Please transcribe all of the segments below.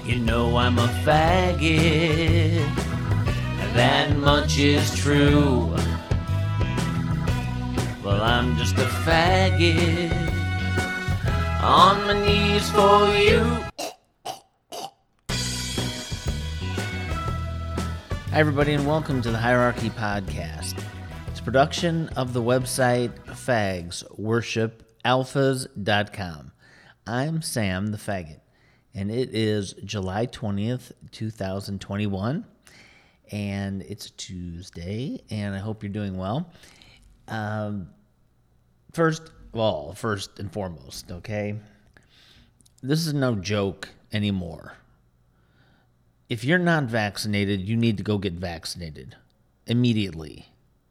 You know I'm a faggot, that much is true. Well, I'm just a faggot, on my knees for you. Hi, everybody, and welcome to the Hierarchy Podcast. It's a production of the website fagsworshipalphas.com. I'm Sam the Faggot, and it is July 20th, 2021, and it's a Tuesday, and I hope you're doing well. First and foremost, okay, this is no joke anymore. If you're not vaccinated, you need to go get vaccinated immediately.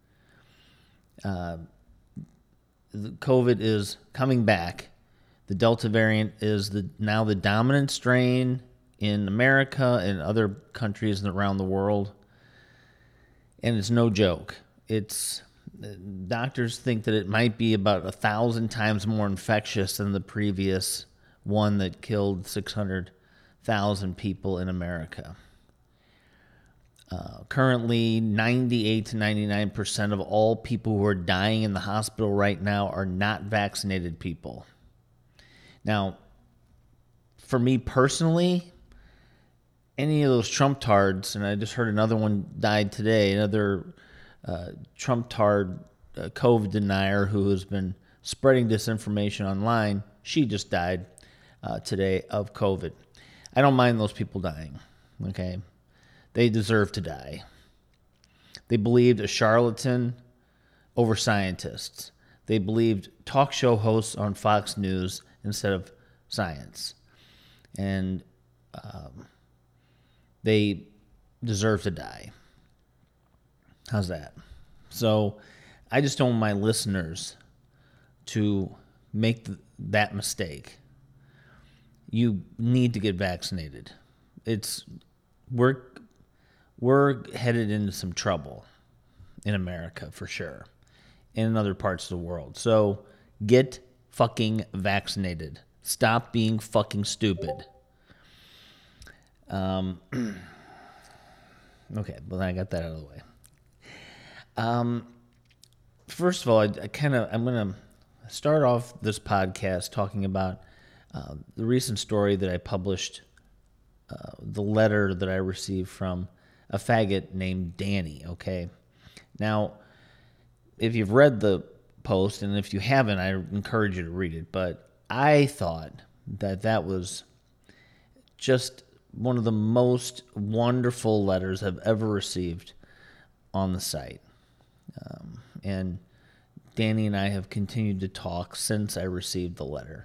COVID is coming back. The Delta variant is now the dominant strain in America and other countries around the world. And it's no joke. Doctors think that it might be about 1,000 times more infectious than the previous one that killed 600,000 people in America. Currently, 98 to 99% of all people who are dying in the hospital right now are not vaccinated people. Now, for me personally, any of those Trump-tards, and I just heard another one died today, another Trump-tard COVID denier who has been spreading disinformation online, she just died today of COVID. I don't mind those people dying, okay? They deserve to die. They believed a charlatan over scientists. They believed talk show hosts on Fox News instead of science. And they deserve to die. How's that? So I just don't want my listeners to make that mistake. You need to get vaccinated. We're headed into some trouble in America for sure, and in other parts of the world. So get fucking vaccinated. Stop being fucking stupid. Okay, well, I got that out of the way. First of all, I'm going to start off this podcast talking about the recent story that I published, the letter that I received from a faggot named Danny, okay? Now, if you've read the post, and if you haven't, I encourage you to read it, but I thought that was just one of the most wonderful letters I've ever received on the site. And Danny and I have continued to talk since I received the letter.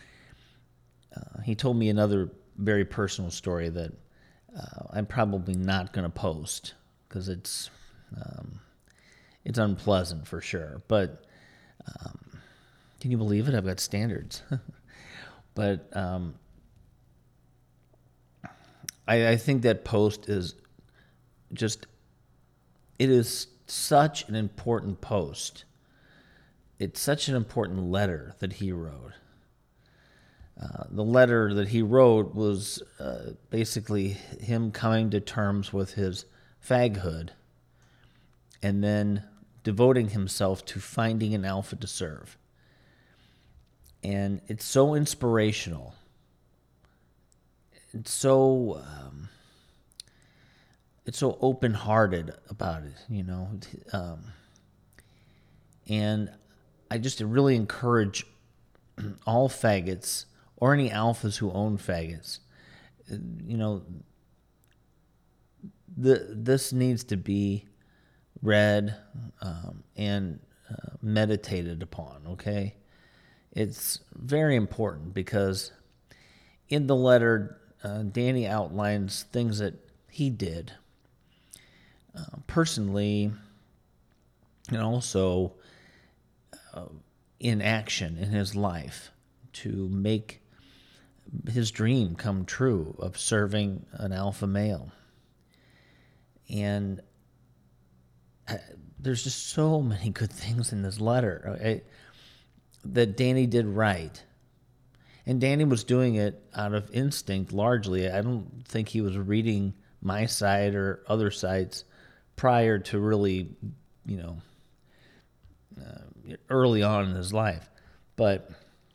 He told me another very personal story that I'm probably not going to post because it's unpleasant for sure. But can you believe it? I've got standards. But I think that post is just, it is such an important post. It's such an important letter that he wrote. The letter that he wrote was basically him coming to terms with his faghood and then devoting himself to finding an alpha to serve. And it's so inspirational. It's so open-hearted about it, you know. And I just really encourage all faggots or any alphas who own faggots, you know, this needs to be read and meditated upon, okay? It's very important because in the letter, Danny outlines things that he did personally and also in action in his life to make his dream come true of serving an alpha male. And there's just so many good things in this letter that Danny did right. And Danny was doing it out of instinct largely. I don't think he was reading my side or other sites prior to really, you know, early on in his life. But,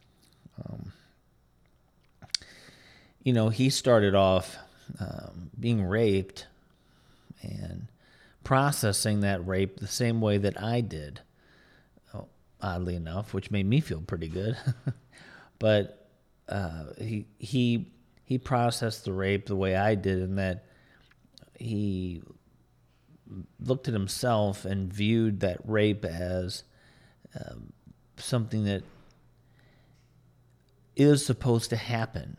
you know, he started off being raped and processing that rape the same way that I did, oddly enough, which made me feel pretty good. But he processed the rape the way I did, in that he looked at himself and viewed that rape as something that is supposed to happen.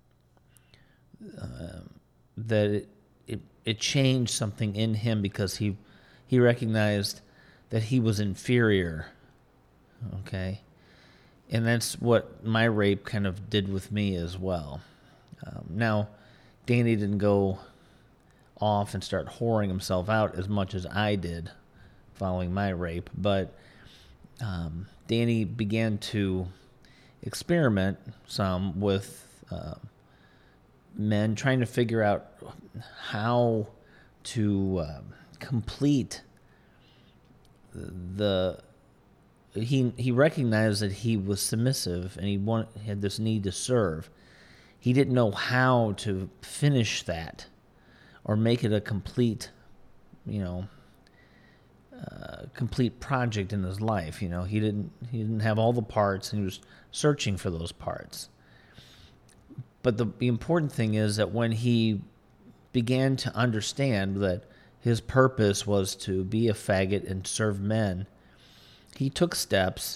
That it changed something in him because he recognized that he was inferior. Okay. And that's what my rape kind of did with me as well. Now, Danny didn't go off and start whoring himself out as much as I did following my rape, but Danny began to experiment some with men, trying to figure out how to complete the. He recognized that he was submissive and he had this need to serve. He didn't know how to finish that or make it a complete, complete project in his life. He didn't have all the parts, and he was searching for those parts. But the important thing is that when he began to understand that his purpose was to be a faggot and serve men, he took steps,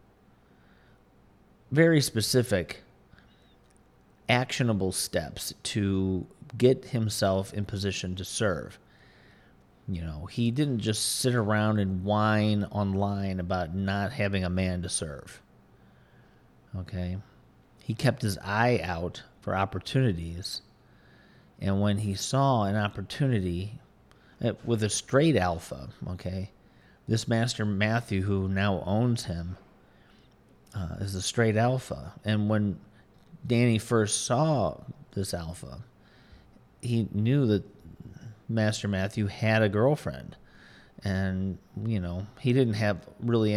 very specific, actionable steps, to get himself in position to serve. He didn't just sit around and whine online about not having a man to serve. Okay? He kept his eye out for opportunities. And when he saw an opportunity with a straight alpha, okay, this Master Matthew, who now owns him, is a straight alpha. And when Danny first saw this alpha, he knew that Master Matthew had a girlfriend. And, he didn't have really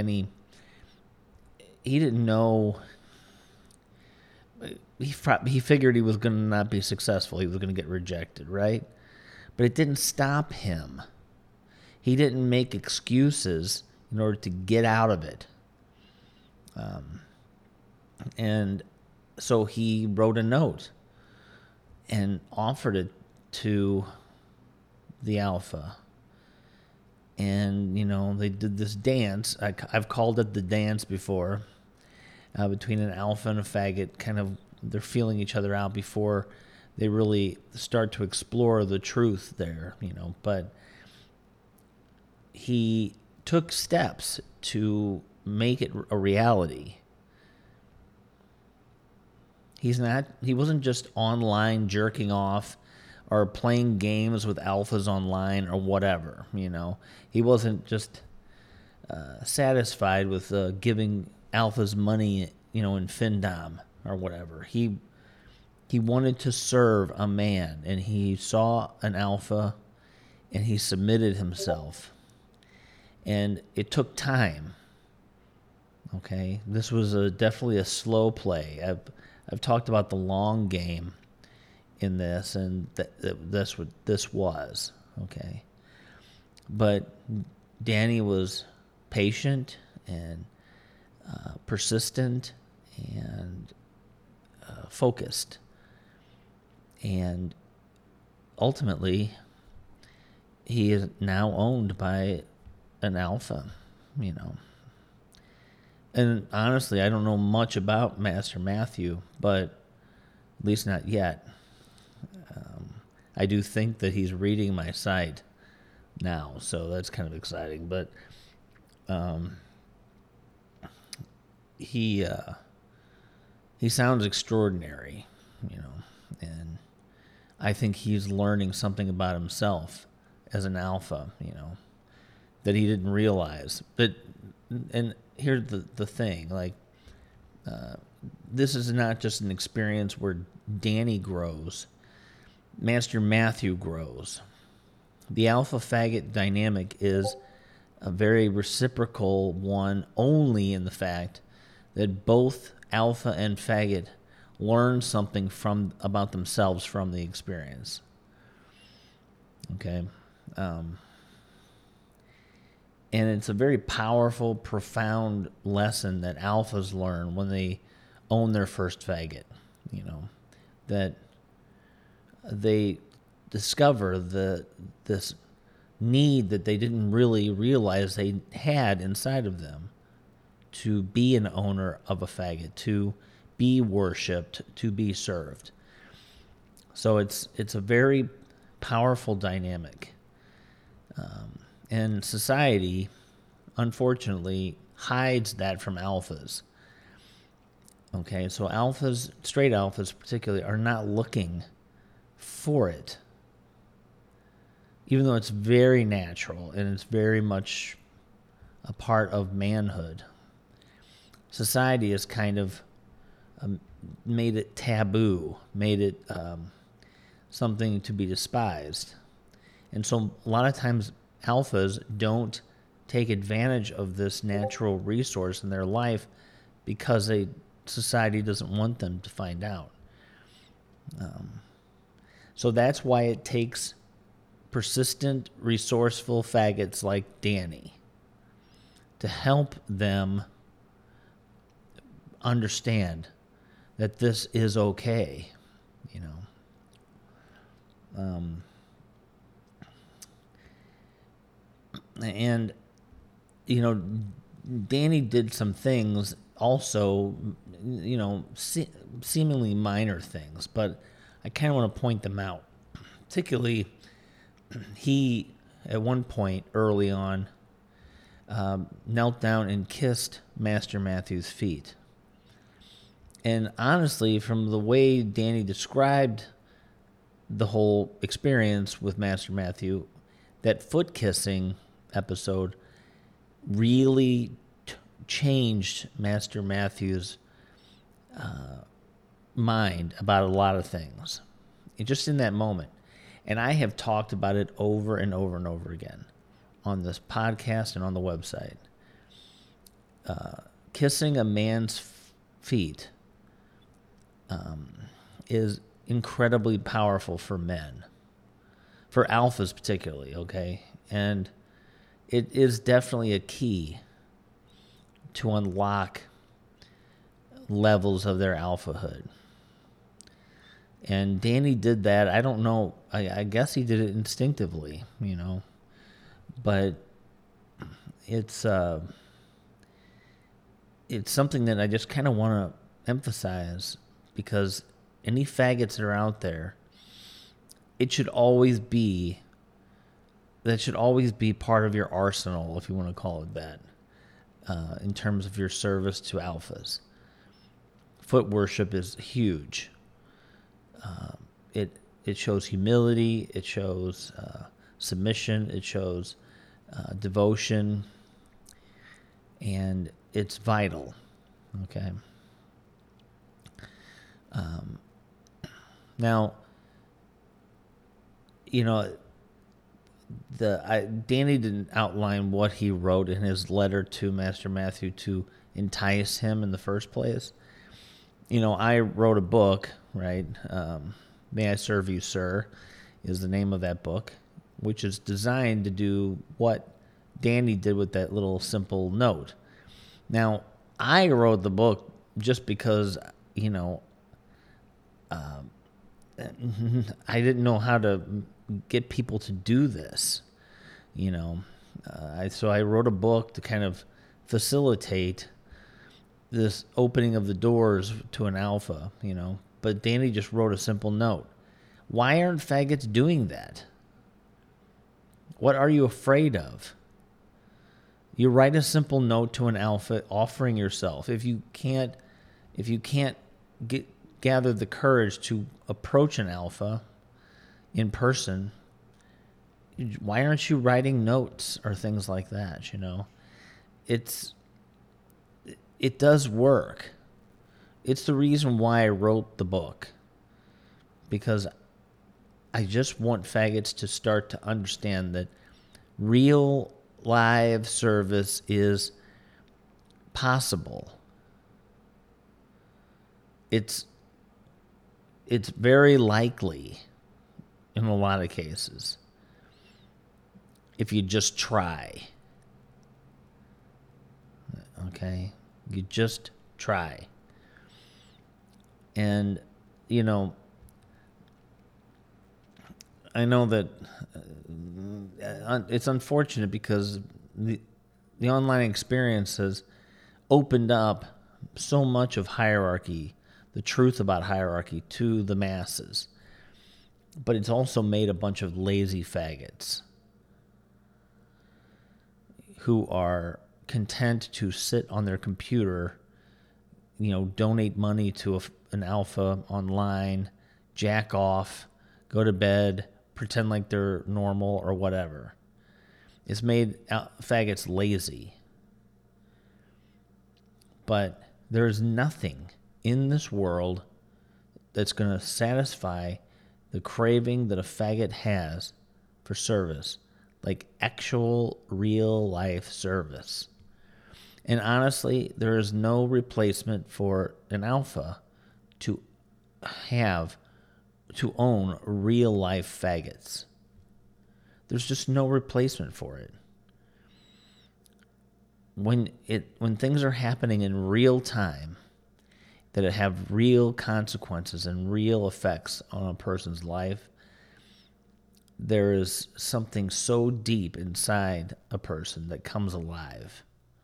he didn't know. He figured he was going to not be successful. He was going to get rejected, right? But it didn't stop him. He didn't make excuses in order to get out of it. And so he wrote a note and offered it to the alpha. And, they did this dance. I've called it the dance before, between an alpha and a faggot. Kind of, they're feeling each other out before they really start to explore the truth there, But he took steps to make it a reality. He wasn't just online jerking off or playing games with alphas online or whatever, He wasn't just satisfied with giving alphas money, in Findom or whatever. He wanted to serve a man, and he saw an alpha, and he submitted himself. And it took time. Okay, this was definitely a slow play. I've talked about the long game in this, and that's what this was. Okay, but Danny was patient and persistent and focused, and ultimately, he is now owned by an alpha, And honestly, I don't know much about Master Matthew, but at least not yet. I do think that he's reading my site now, so that's kind of exciting. But he sounds extraordinary, and I think he's learning something about himself as an alpha, that he didn't realize. And here's the thing, like, this is not just an experience where Danny grows. Master Matthew grows. The alpha faggot dynamic is a very reciprocal one, only in the fact that both alpha and faggot learn something about themselves from the experience. Okay. And it's a very powerful, profound lesson that alphas learn when they own their first faggot, that they discover this need that they didn't really realize they had inside of them to be an owner of a faggot, to be worshipped, to be served. So it's a very powerful dynamic. And society, unfortunately, hides that from alphas. Okay, so alphas, straight alphas particularly, are not looking for it. Even though it's very natural and it's very much a part of manhood. Society has kind of made it taboo, made it something to be despised. And so a lot of times alphas don't take advantage of this natural resource in their life because society doesn't want them to find out. So that's why it takes persistent, resourceful faggots like Danny to help them understand that this is okay, And, Danny did some things also, seemingly minor things, but I kind of want to point them out. Particularly, he, at one point early on, knelt down and kissed Master Matthew's feet. And honestly, from the way Danny described the whole experience with Master Matthew, that foot kissing episode really changed Master Matthew's mind about a lot of things. Just in that moment. And I have talked about it over and over and over again on this podcast and on the website. Kissing a man's feet is incredibly powerful for men, for alphas particularly, okay? And it is definitely a key to unlock levels of their alphahood. And Danny did that. I don't know. I guess he did it instinctively, But it's something that I just kind of want to emphasize, because any faggots that are out there, that should always be part of your arsenal, if you want to call it that, in terms of your service to alphas. Foot worship is huge. It shows humility, it shows submission, it shows devotion, and it's vital. Okay. Now, Danny didn't outline what he wrote in his letter to Master Matthew to entice him in the first place. I wrote a book, right? May I Serve You, Sir, is the name of that book, which is designed to do what Danny did with that little simple note. Now, I wrote the book just because, I didn't know how to get people to do this, so I wrote a book to kind of facilitate this opening of the doors to an alpha, But Danny just wrote a simple note. Why aren't faggots doing that? What are you afraid of? You write a simple note to an alpha offering yourself. If you can't gather the courage to approach an alpha in person, why aren't you writing notes or things like that? It does work. It's the reason why I wrote the book, because I just want faggots to start to understand that real live service is possible. It's very likely in a lot of cases if you just try. Okay? You just try. And, you know, I know that it's unfortunate because the online experience has opened up so much of hierarchy, the truth about hierarchy, to the masses. But it's also made a bunch of lazy faggots who are content to sit on their computer, donate money to an alpha online, jack off, go to bed, pretend like they're normal or whatever. It's made faggots lazy. But there's nothing in this world that's going to satisfy the craving that a faggot has for service, like actual real life service. And honestly, there is no replacement for an alpha to own real life faggots. There's just no replacement for it. When things are happening in real time, that it have real consequences and real effects on a person's life, there is something so deep inside a person that comes alive.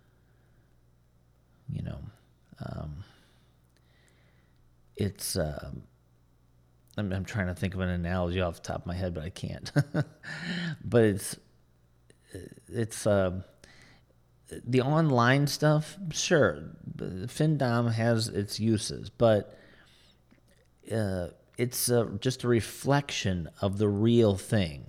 It's I'm trying to think of an analogy off the top of my head, but I can't. But it's the online stuff. Sure, FinDom has its uses, but it's just a reflection of the real thing,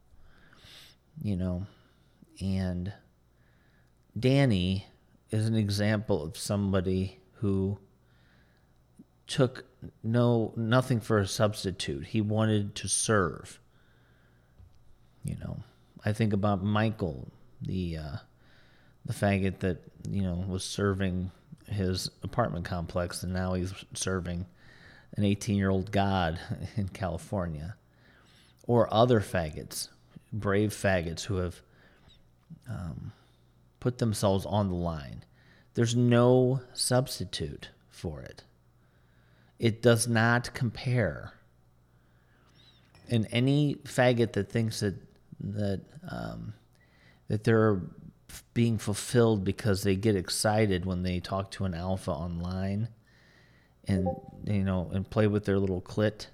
And Danny is an example of somebody who took nothing for a substitute. He wanted to serve. I think about Michael, the faggot that was serving his apartment complex, and now he's serving an 18-year-old god in California. Or other faggots, brave faggots who have put themselves on the line. There's no substitute for it. It does not compare. And any faggot that thinks that they're being fulfilled because they get excited when they talk to an alpha online and play with their little clit,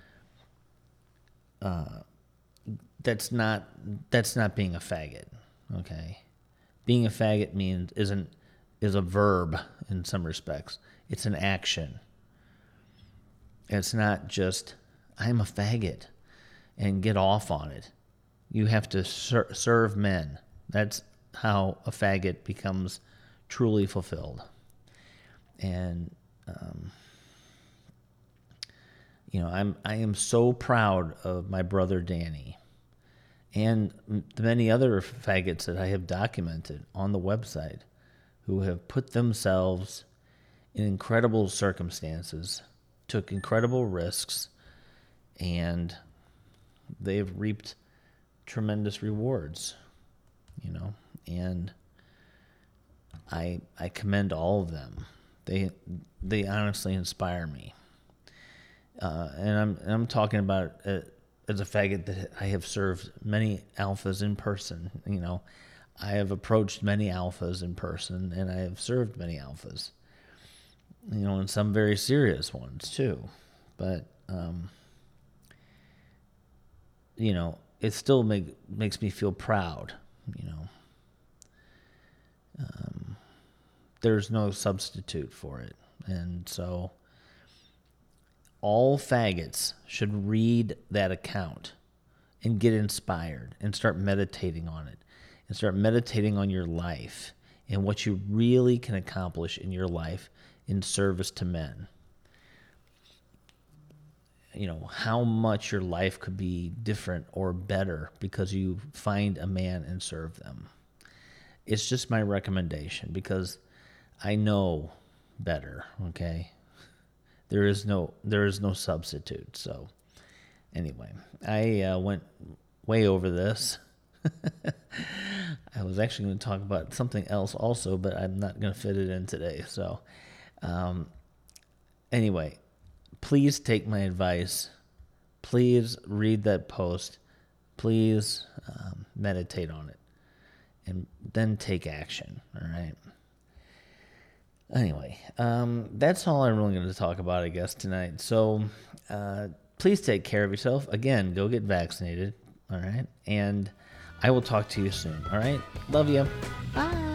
that's not being a faggot. Okay, being a faggot is a verb in some respects. It's an action. It's not just, I'm a faggot, and get off on it. You have to serve men. That's how a faggot becomes truly fulfilled. And, I am so proud of my brother Danny and the many other faggots that I have documented on the website who have put themselves in incredible circumstances, took incredible risks, and they've reaped tremendous rewards, and I commend all of them. They honestly inspire me. And I'm talking about as a faggot that I have served many alphas in person. I have approached many alphas in person, and I have served many alphas. And some very serious ones too. But it still makes me feel proud. There's no substitute for it, and so all faggots should read that account and get inspired and start meditating on it and start meditating on your life and what you really can accomplish in your life in service to men. You know, how much your life could be different or better because you find a man and serve them. It's just my recommendation because I know better, okay? There is no substitute. So anyway, I went way over this. I was actually going to talk about something else also, but I'm not going to fit it in today. So anyway, please take my advice. Please read that post. Please meditate on it. And then take action, all right? Anyway, that's all I'm really going to talk about, I guess, tonight. So please take care of yourself. Again, go get vaccinated, all right? And I will talk to you soon, all right? Love you. Bye.